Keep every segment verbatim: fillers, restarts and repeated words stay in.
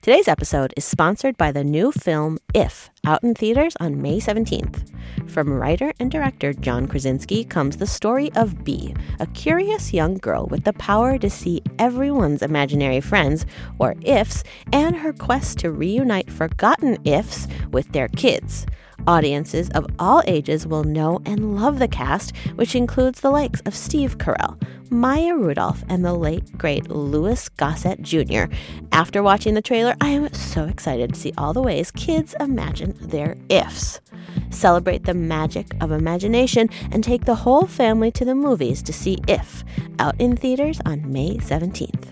Today's episode is sponsored by the new film If, out in theaters on May seventeenth. From writer and director John Krasinski comes the story of Bee, a curious young girl with the power to see everyone's imaginary friends, or ifs, and her quest to reunite forgotten ifs with their kids. Audiences of all ages will know and love the cast, which includes the likes of Steve Carell, Maya Rudolph, and the late, great Louis Gossett Junior After watching the trailer, I am so excited to see all the ways kids imagine their ifs. Celebrate the magic of imagination and take the whole family to the movies to see If, out in theaters on May seventeenth.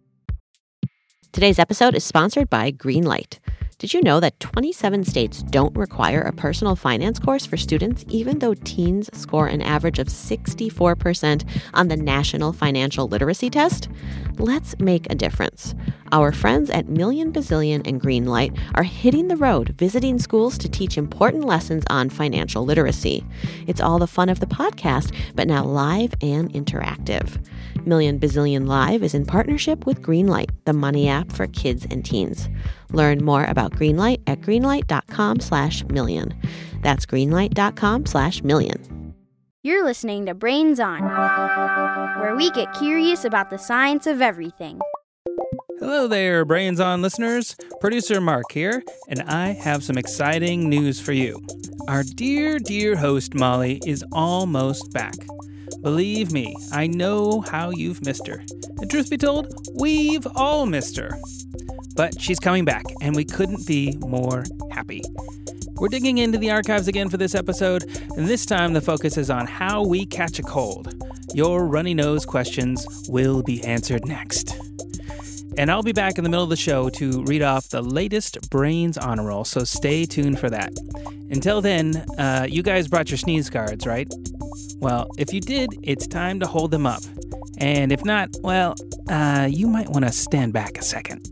Today's episode is sponsored by Greenlight. Did you know that twenty-seven states don't require a personal finance course for students, even though teens score an average of sixty-four percent on the National Financial Literacy Test? Let's make a difference. Our friends at Million Bazillion and Greenlight are hitting the road, visiting schools to teach important lessons on financial literacy. It's all the fun of the podcast, but now live and interactive. Million Bazillion Live is in partnership with Greenlight, the money app for kids and teens. Learn more about Greenlight at greenlight.com slash million. That's greenlight.com slash million. You're listening to Brains On, where we get curious about the science of everything. Hello there, Brains On listeners. Producer Mark here, and I have some exciting news for you. Our dear, dear host, Molly, is almost back. Believe me, I know how you've missed her. And truth be told, we've all missed her. But she's coming back, and we couldn't be more happy. We're digging into the archives again for this episode, and this time the focus is on how we catch a cold. Your runny nose questions will be answered next. And I'll be back in the middle of the show to read off the latest Brains Honor Roll, so stay tuned for that. Until then, uh, you guys brought your sneeze guards, right? Well, if you did, it's time to hold them up. And if not, well, uh, you might want to stand back a second.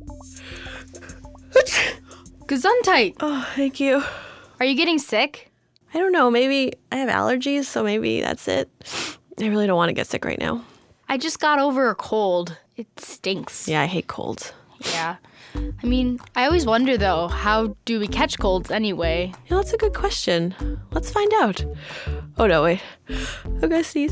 Gesundheit! Oh, thank you. Are you getting sick? I don't know, maybe I have allergies, so maybe that's it. I really don't want to get sick right now. I just got over a cold. It stinks. Yeah, I hate colds. Yeah. I mean, I always wonder, though, how do we catch colds anyway? Yeah, that's a good question. Let's find out. Oh, no, wait. I'm gonna sneeze.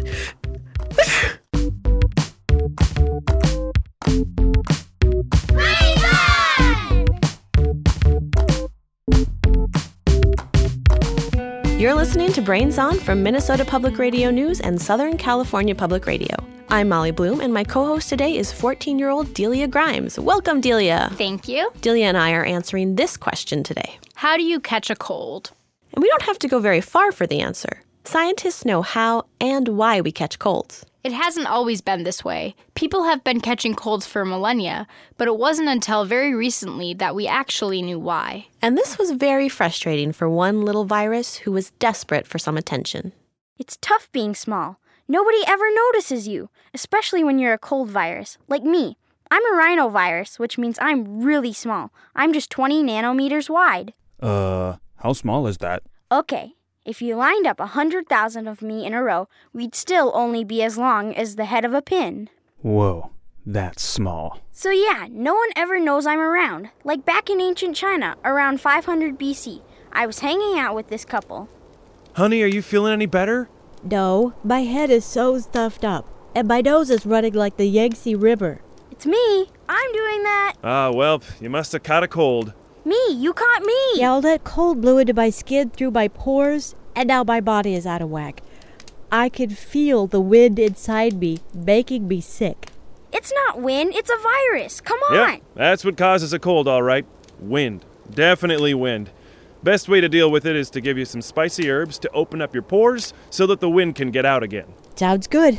You're listening to Brains On from Minnesota Public Radio News and Southern California Public Radio. I'm Molly Bloom, and my co-host today is fourteen-year-old Delia Grimes. Welcome, Delia. Thank you. Delia and I are answering this question today. How do you catch a cold? And we don't have to go very far for the answer. Scientists know how and why we catch colds. It hasn't always been this way. People have been catching colds for millennia, but it wasn't until very recently that we actually knew why. And this was very frustrating for one little virus who was desperate for some attention. It's tough being small. Nobody ever notices you, especially when you're a cold virus, like me. I'm a rhinovirus, which means I'm really small. I'm just twenty nanometers wide. Uh, how small is that? Okay. If you lined up one hundred thousand of me in a row, we'd still only be as long as the head of a pin. Whoa, that's small. So yeah, no one ever knows I'm around. Like back in ancient China, around five hundred B C, I was hanging out with this couple. Honey, are you feeling any better? No, my head is so stuffed up, and my nose is running like the Yangtze River. It's me. I'm doing that. Ah, well, you must have caught a cold. Me, you caught me. Yeah, all that cold blew into my skin through my pores, and now my body is out of whack. I can feel the wind inside me making me sick. It's not wind, it's a virus. Come on. Yep, that's what causes a cold, all right. Wind. Definitely wind. Best way to deal with it is to give you some spicy herbs to open up your pores so that the wind can get out again. Sounds good.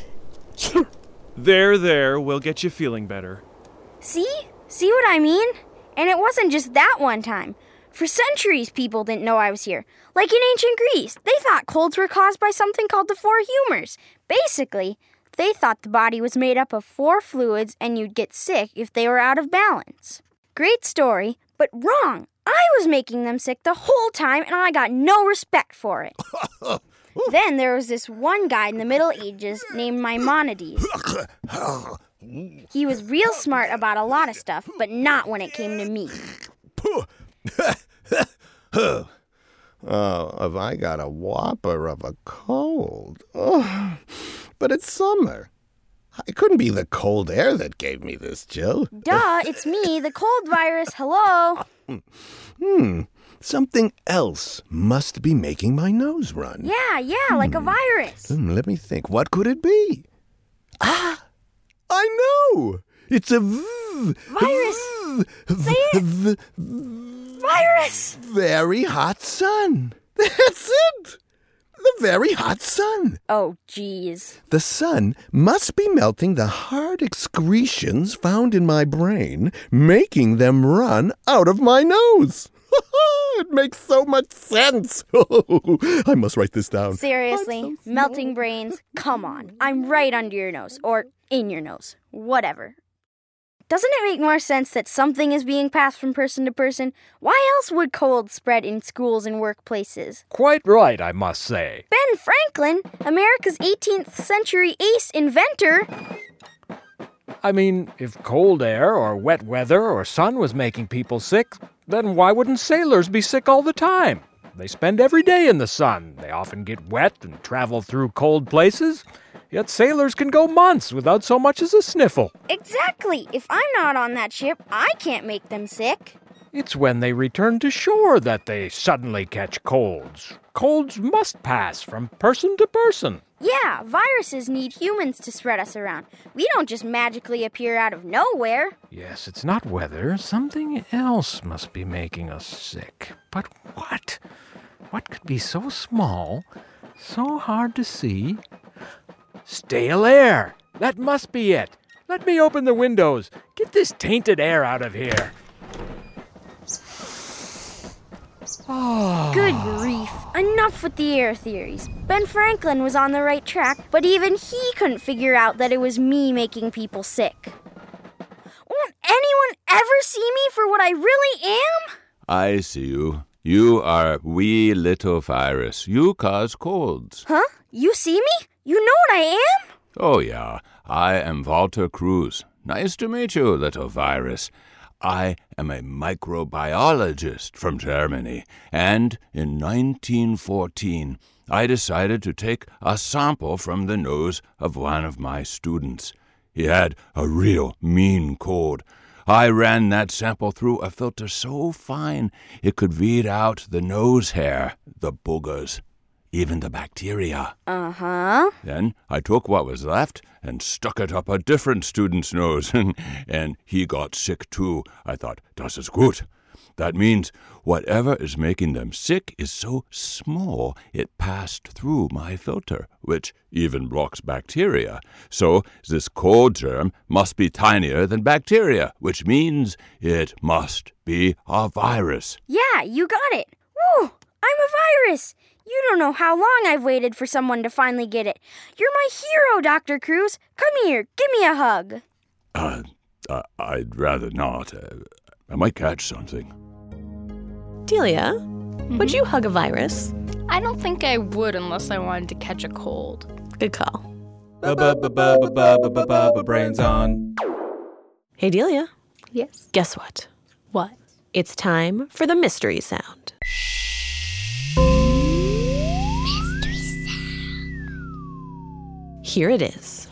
There, there, we'll get you feeling better. See? See what I mean? And it wasn't just that one time. For centuries, people didn't know I was here. Like in ancient Greece, they thought colds were caused by something called the four humors. Basically, they thought the body was made up of four fluids and you'd get sick if they were out of balance. Great story, but wrong. I was making them sick the whole time and I got no respect for it. Then there was this one guy in the Middle Ages named Maimonides. He was real smart about a lot of stuff, but not when it came to me. Oh, have I got a whopper of a cold? Oh, but it's summer. It couldn't be the cold air that gave me this chill. Duh, it's me, the cold virus. Hello? Hmm, something else must be making my nose run. Yeah, yeah, like a virus. Hmm, let me think. What could it be? Ah, I know. It's a v- Virus. v- Say it. v- Virus! very hot sun. That's it. The very hot sun. Oh, jeez. The sun must be melting the hard excretions found in my brain, making them run out of my nose. It makes so much sense. I must write this down. Seriously, melting brains, come on. I'm right under your nose, or in your nose, whatever. Doesn't it make more sense that something is being passed from person to person? Why else would cold spread in schools and workplaces? Quite right, I must say. Ben Franklin, America's eighteenth century ace inventor. I mean, if cold air or wet weather or sun was making people sick, then why wouldn't sailors be sick all the time? They spend every day in the sun. They often get wet and travel through cold places. Yet sailors can go months without so much as a sniffle. Exactly. If I'm not on that ship, I can't make them sick. It's when they return to shore that they suddenly catch colds. Colds must pass from person to person. Yeah, viruses need humans to spread us around. We don't just magically appear out of nowhere. Yes, it's not weather. Something else must be making us sick. But what? What could be so small, so hard to see? Stale air! That must be it. Let me open the windows. Get this tainted air out of here. Oh. Good grief. Enough with the air theories. Ben Franklin was on the right track, but even he couldn't figure out that it was me making people sick. Won't anyone ever see me for what I really am? I see you. You are a wee little virus. You cause colds. Huh? You see me? You know what I am? Oh, yeah. I am Walter Cruz. Nice to meet you, little virus. I am a microbiologist from Germany, and in nineteen fourteen, I decided to take a sample from the nose of one of my students. He had a real mean cold. I ran that sample through a filter so fine it could weed out the nose hair, the boogers, even the bacteria. Uh-huh. Then I took what was left and stuck it up a different student's nose, and he got sick too. I thought, das ist gut. That means whatever is making them sick is so small it passed through my filter, which even blocks bacteria. So this cold germ must be tinier than bacteria, which means it must be a virus. Yeah, you got it. Woo! I'm a virus. You don't know how long I've waited for someone to finally get it. You're my hero, Doctor Cruz. Come here, give me a hug. Uh, uh I'd rather not. Uh, I might catch something. Delia, Mm-hmm. would you hug a virus? I don't think I would unless I wanted to catch a cold. Good call. Brains on. Hey, Delia, Yes. guess what? What? It's time for the mystery sound. Here it is.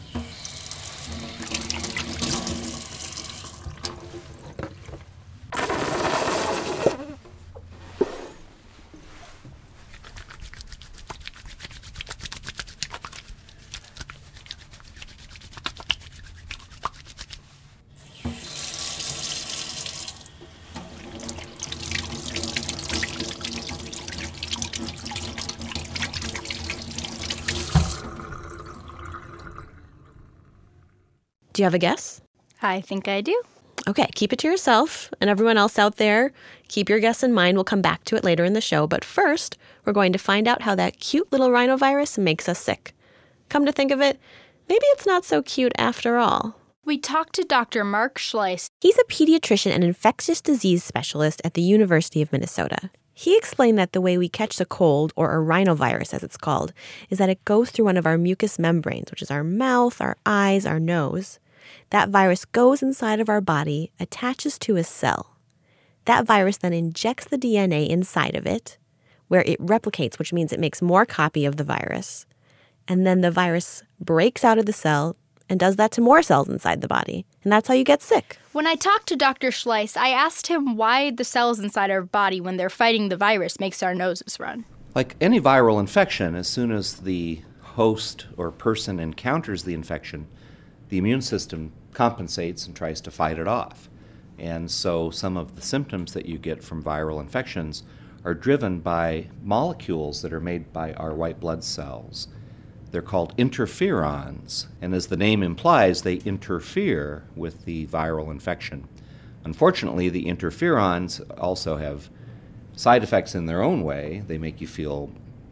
Do you have a guess? I think I do. Okay, keep it to yourself, and everyone else out there, keep your guess in mind. We'll come back to it later in the show, but first, we're going to find out how that cute little rhinovirus makes us sick. Come to think of it, maybe it's not so cute after all. We talked to Doctor Mark Schleiss. He's a pediatrician and infectious disease specialist at the University of Minnesota. He explained that the way we catch the cold, or a rhinovirus as it's called, is that it goes through one of our mucous membranes, which is our mouth, our eyes, our nose. That virus goes inside of our body, attaches to a cell. That virus then injects the D N A inside of it, where it replicates, which means it makes more copy of the virus. And then the virus breaks out of the cell and does that to more cells inside the body. And that's how you get sick. When I talked to Doctor Schleiss, I asked him why the cells inside our body, when they're fighting the virus, makes our noses run. Like any viral infection, as soon as the host or person encounters the infection, the immune system compensates and tries to fight it off. And so some of the symptoms that you get from viral infections are driven by molecules that are made by our white blood cells. They're called interferons, and as the name implies, they interfere with the viral infection. Unfortunately, the interferons also have side effects in their own way. They make you feel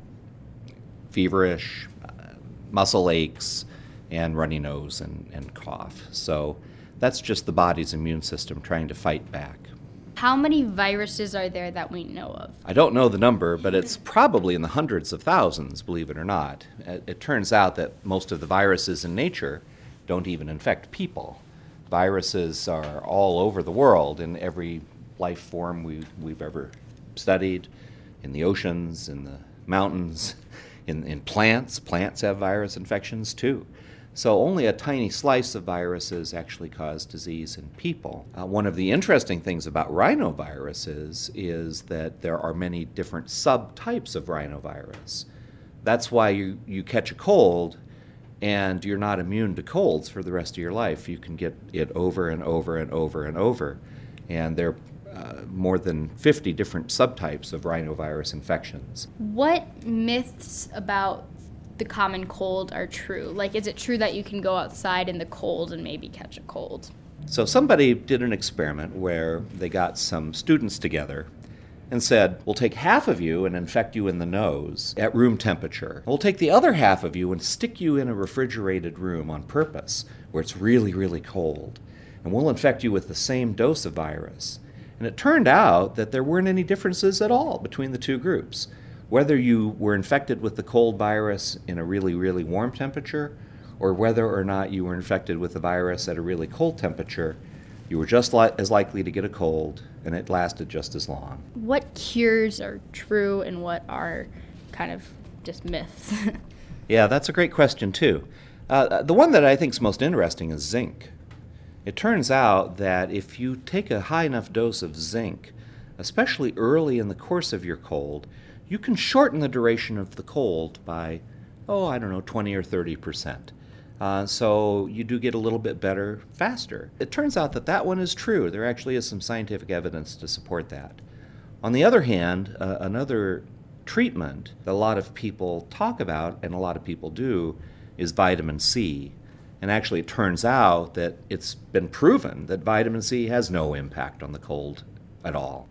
feverish, uh, muscle aches, and runny nose and, and cough. So that's just the body's immune system trying to fight back. How many viruses are there that we know of? I don't know the number, but it's probably in the hundreds of thousands, believe it or not. It, it turns out that most of the viruses in nature don't even infect people. Viruses are all over the world in every life form we, we've ever studied, in the oceans, in the mountains, in, in plants. Plants have virus infections too. So only a tiny slice of viruses actually cause disease in people. Uh, one of the interesting things about rhinoviruses is that there are many different subtypes of rhinovirus. That's why you, you catch a cold and you're not immune to colds for the rest of your life. You can get it over and over and over and over. And there are uh, more than fifty different subtypes of rhinovirus infections. What myths about the common cold are true? Like, is it true that you can go outside in the cold and maybe catch a cold? So somebody did an experiment where they got some students together and said, we'll take half of you and infect you in the nose at room temperature. We'll take the other half of you and stick you in a refrigerated room on purpose where it's really, really cold. And we'll infect you with the same dose of virus. And it turned out that there weren't any differences at all between the two groups. Whether you were infected with the cold virus in a really, really warm temperature, or whether or not you were infected with the virus at a really cold temperature, you were just li- as likely to get a cold, and it lasted just as long. What cures are true and what are kind of just myths? Yeah, that's a great question, too. Uh, the one that I think is most interesting is zinc. It turns out that if you take a high enough dose of zinc, especially early in the course of your cold, you can shorten the duration of the cold by, oh, I don't know, twenty or thirty percent. Uh, so you do get a little bit better faster. It turns out that that one is true. There actually is some scientific evidence to support that. On the other hand, uh, another treatment that a lot of people talk about, and a lot of people do, is vitamin C. And actually it turns out that it's been proven that vitamin C has no impact on the cold at all.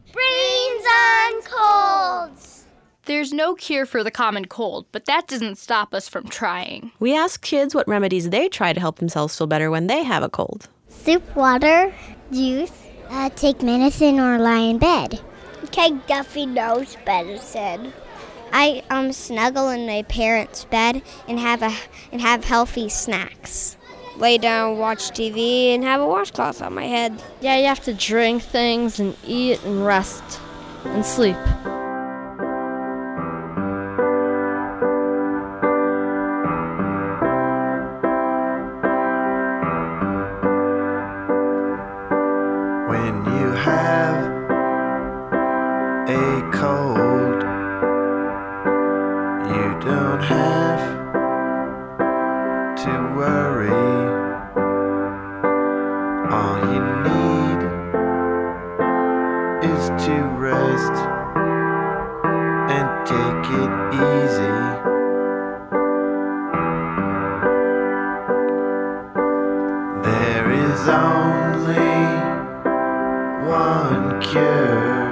Brains on colds! There's no cure for the common cold, but that doesn't stop us from trying. We ask kids what remedies they try to help themselves feel better when they have a cold. Soup, water, juice, uh, take medicine or lie in bed. Take Duffy Nose medicine. I um snuggle in my parents' bed and have a and have healthy snacks. Lay down, watch T V, and have a washcloth on my head. Yeah, you have to drink things and eat and rest and sleep. When you have a cold, you don't have to worry. All you need is to rest and take it easy. There is only one cure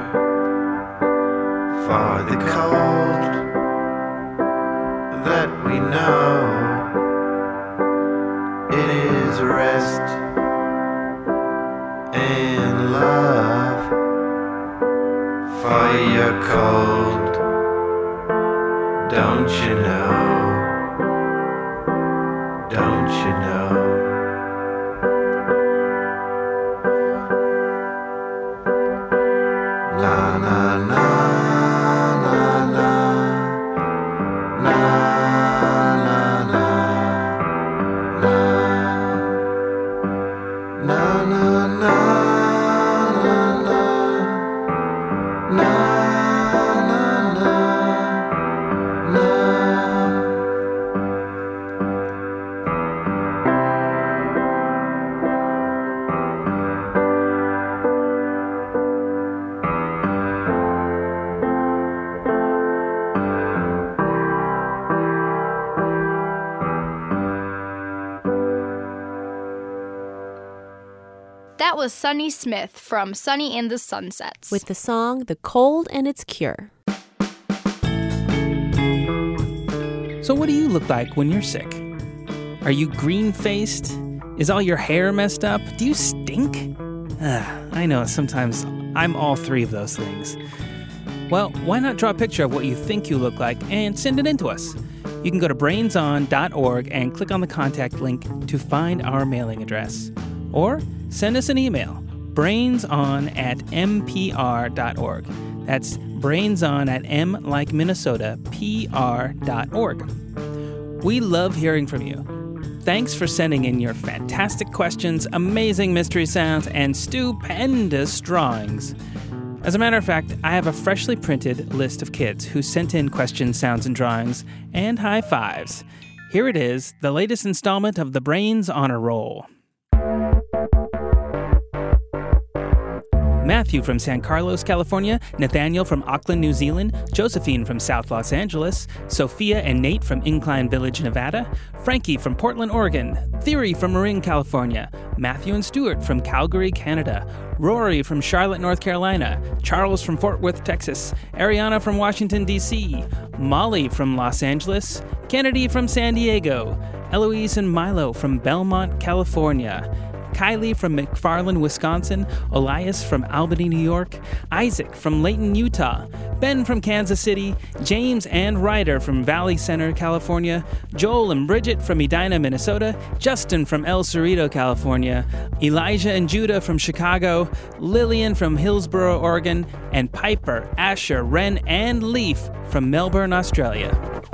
for the cold that we know. It is rest and love for Boy, you're cold. Don't you know? Don't you know? Na na na na na na na na na na na na. That was Sunny Smith from Sunny and the Sunsets. With the song The Cold and Its Cure. So what do you look like when you're sick? Are you green-faced? Is all your hair messed up? Do you stink? Ah, I know, sometimes I'm all three of those things. Well, why not draw a picture of what you think you look like and send it in to us? You can go to brains on dot org and click on the contact link to find our mailing address. Or send us an email, brainson at m p r dot org. That's brainson at m like Minnesota, p r dot org. We love hearing from you. Thanks for sending in your fantastic questions, amazing mystery sounds, and stupendous drawings. As a matter of fact, I have a freshly printed list of kids who sent in questions, sounds, and drawings, and high fives. Here it is, the latest installment of the Brains Honor Roll. Matthew from San Carlos, California, Nathaniel from Auckland, New Zealand, Josephine from South Los Angeles, Sophia and Nate from Incline Village, Nevada, Frankie from Portland, Oregon, Theory from Marin, California, Matthew and Stuart from Calgary, Canada, Rory from Charlotte, North Carolina, Charles from Fort Worth, Texas, Ariana from Washington, D C, Molly from Los Angeles, Kennedy from San Diego, Eloise and Milo from Belmont, California, Kylie from McFarland, Wisconsin, Elias from Albany, New York, Isaac from Layton, Utah, Ben from Kansas City, James and Ryder from Valley Center, California, Joel and Bridget from Edina, Minnesota, Justin from El Cerrito, California, Elijah and Judah from Chicago, Lillian from Hillsboro, Oregon, and Piper, Asher, Ren, and Leaf from Melbourne, Australia.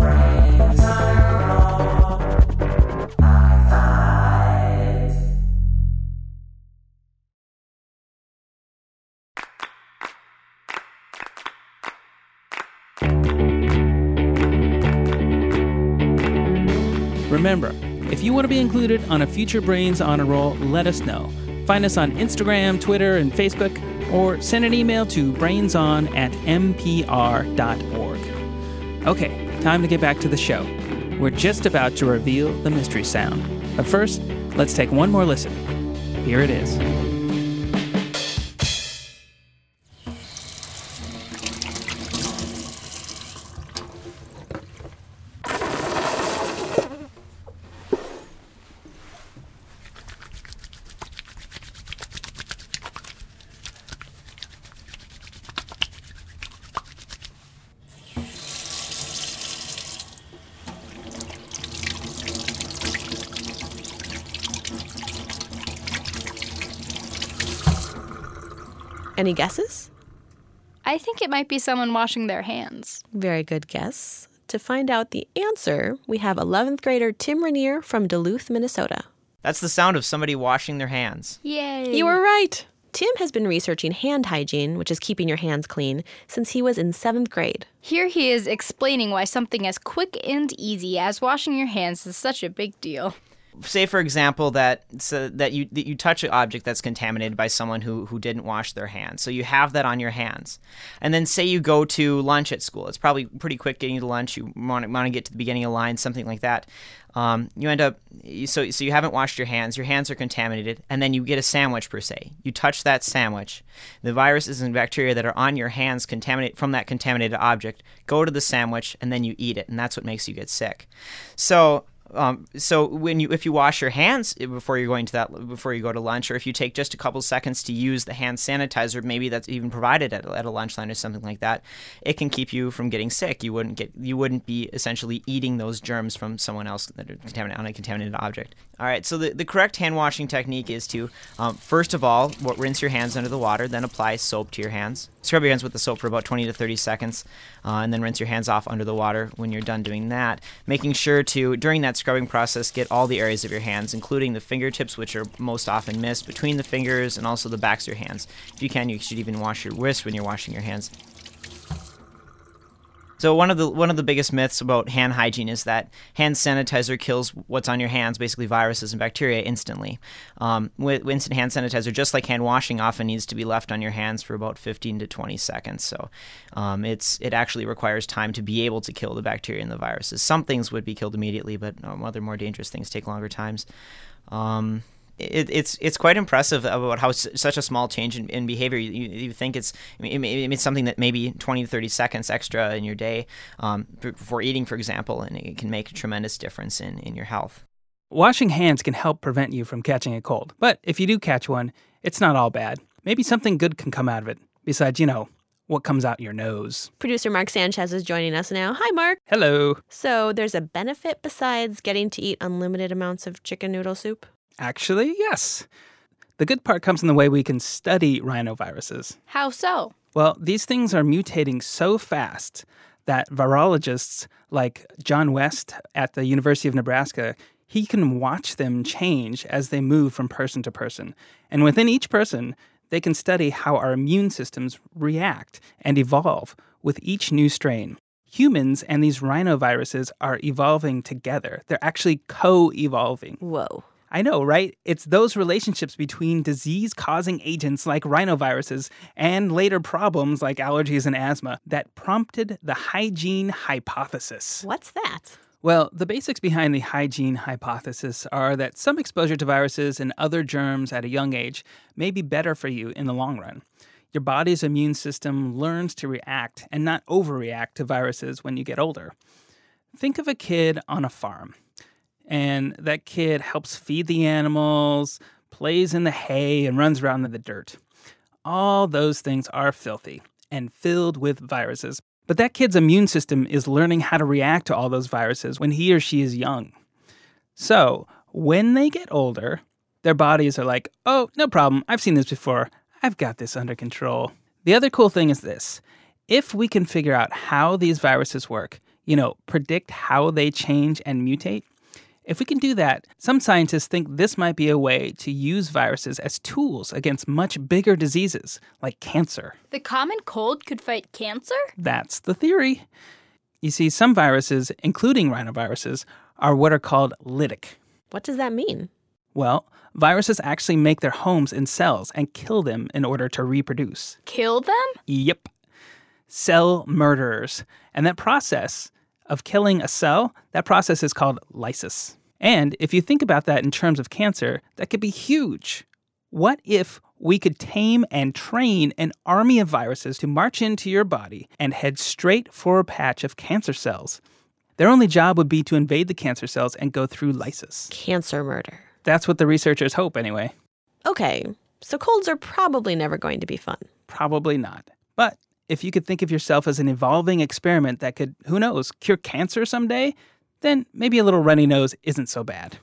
Remember, if you want to be included on a future Brains Honor Roll, let us know. Find us on Instagram, Twitter, and Facebook, or send an email to brainson at m p r dot org. Okay, time to get back to the show. We're just about to reveal the mystery sound. But first, let's take one more listen. Here it is. Any guesses? I think it might be someone washing their hands. Very good guess. To find out the answer, we have eleventh grader Tim Rainier from Duluth, Minnesota. That's the sound of somebody washing their hands. Yay! You were right. Tim has been researching hand hygiene, which is keeping your hands clean, since he was in seventh grade. Here he is explaining why something as quick and easy as washing your hands is such a big deal. Say, for example, that so that you that you touch an object that's contaminated by someone who, who didn't wash their hands. So you have that on your hands. And then say you go to lunch at school. It's probably pretty quick getting to lunch. You want to, want to get to the beginning of the line, something like that. Um, you end up, so, so you haven't washed your hands. Your hands are contaminated. And then you get a sandwich, per se. You touch that sandwich. The viruses and bacteria that are on your hands contaminate from that contaminated object go to the sandwich, and then you eat it. And that's what makes you get sick. So Um, so when you if you wash your hands before you're going to that before you go to lunch, or if you take just a couple seconds to use the hand sanitizer, maybe that's even provided at, at a lunch line or something like that, it can keep you from getting sick. You wouldn't get you wouldn't be essentially eating those germs from someone else that are contaminated on a contaminated object. All right, so the, the correct hand washing technique is to um, first of all rinse your hands under the water, then apply soap to your hands. Scrub your hands with the soap for about twenty to thirty seconds, uh, and then rinse your hands off under the water when you're done doing that. Making sure to, during that scrubbing process, get all the areas of your hands, including the fingertips, which are most often missed, between the fingers, and also the backs of your hands. If you can, you should even wash your wrists when you're washing your hands. So one of the one of the biggest myths about hand hygiene is that hand sanitizer kills what's on your hands, basically viruses and bacteria, instantly. Um, with instant hand sanitizer, just like hand washing, often needs to be left on your hands for about fifteen to twenty seconds. So um, it's it actually requires time to be able to kill the bacteria and the viruses. Some things would be killed immediately, but um, other more dangerous things take longer times. Um, It, it's it's quite impressive about how s- such a small change in, in behavior. You, you think it's I mean, it's something that maybe twenty to thirty seconds extra in your day um, before eating, for example, and it can make a tremendous difference in, in your health. Washing hands can help prevent you from catching a cold. But if you do catch one, it's not all bad. Maybe something good can come out of it, besides, you know, what comes out your nose. Producer Mark Sanchez is joining us now. Hi, Mark. Hello. So there's a benefit besides getting to eat unlimited amounts of chicken noodle soup? Actually, yes. The good part comes in the way we can study rhinoviruses. How so? Well, these things are mutating so fast that virologists like John West at the University of Nebraska, he can watch them change as they move from person to person. And within each person, they can study how our immune systems react and evolve with each new strain. Humans and these rhinoviruses are evolving together. They're actually co-evolving. Whoa. I know, right? It's those relationships between disease-causing agents like rhinoviruses and later problems like allergies and asthma that prompted the hygiene hypothesis. What's that? Well, the basics behind the hygiene hypothesis are that some exposure to viruses and other germs at a young age may be better for you in the long run. Your body's immune system learns to react and not overreact to viruses when you get older. Think of a kid on a farm. And that kid helps feed the animals, plays in the hay, and runs around in the dirt. All those things are filthy and filled with viruses. But that kid's immune system is learning how to react to all those viruses when he or she is young. So, when they get older, their bodies are like, oh, no problem, I've seen this before. I've got this under control. The other cool thing is this. If we can figure out how these viruses work, you know, predict how they change and mutate, if we can do that, some scientists think this might be a way to use viruses as tools against much bigger diseases, like cancer. The common cold could fight cancer? That's the theory. You see, some viruses, including rhinoviruses, are what are called lytic. What does that mean? Well, viruses actually make their homes in cells and kill them in order to reproduce. Kill them? Yep. Cell murderers. And that process of killing a cell, that process is called lysis. And if you think about that in terms of cancer, that could be huge. What if we could tame and train an army of viruses to march into your body and head straight for a patch of cancer cells? Their only job would be to invade the cancer cells and go through lysis. Cancer murder. That's what the researchers hope, anyway. Okay, so colds are probably never going to be fun. Probably not. But if you could think of yourself as an evolving experiment that could, who knows, cure cancer someday, then maybe a little runny nose isn't so bad.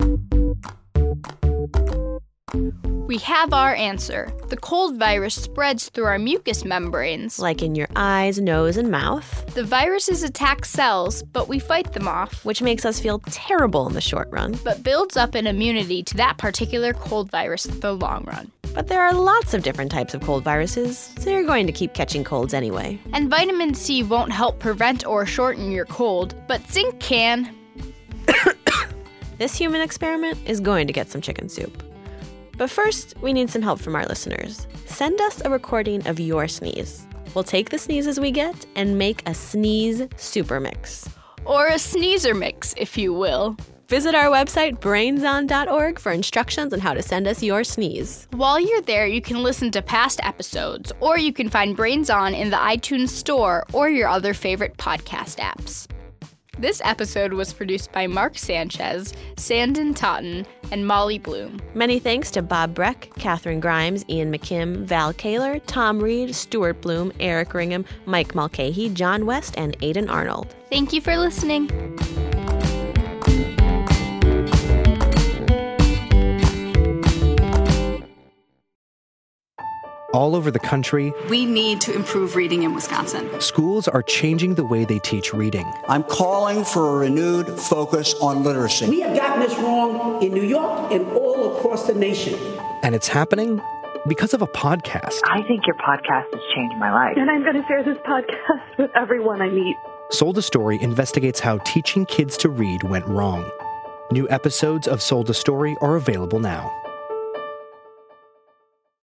We have our answer. The cold virus spreads through our mucous membranes. Like in your eyes, nose, and mouth. The viruses attack cells, but we fight them off. Which makes us feel terrible in the short run. But builds up an immunity to that particular cold virus in the long run. But there are lots of different types of cold viruses, so you're going to keep catching colds anyway. And vitamin C won't help prevent or shorten your cold, but zinc can. This human experiment is going to get some chicken soup. But first, we need some help from our listeners. Send us a recording of your sneeze. We'll take the sneezes we get and make a sneeze super mix. Or a sneezer mix, if you will. Visit our website, brains on dot org, for instructions on how to send us your sneeze. While you're there, you can listen to past episodes, or you can find Brains On in the iTunes Store or your other favorite podcast apps. This episode was produced by Mark Sanchez, Sandon Totten, and Molly Bloom. Many thanks to Bob Breck, Catherine Grimes, Ian McKim, Val Kaler, Tom Reed, Stuart Bloom, Eric Ringham, Mike Mulcahy, John West, and Aidan Arnold. Thank you for listening. All over the country, we need to improve reading in Wisconsin. Schools are changing the way they teach reading. I'm calling for a renewed focus on literacy. We have gotten this wrong in New York and all across the nation. And it's happening because of a podcast. I think your podcast has changed my life. And I'm going to share this podcast with everyone I meet. Sold a Story investigates how teaching kids to read went wrong. New episodes of Sold a Story are available now.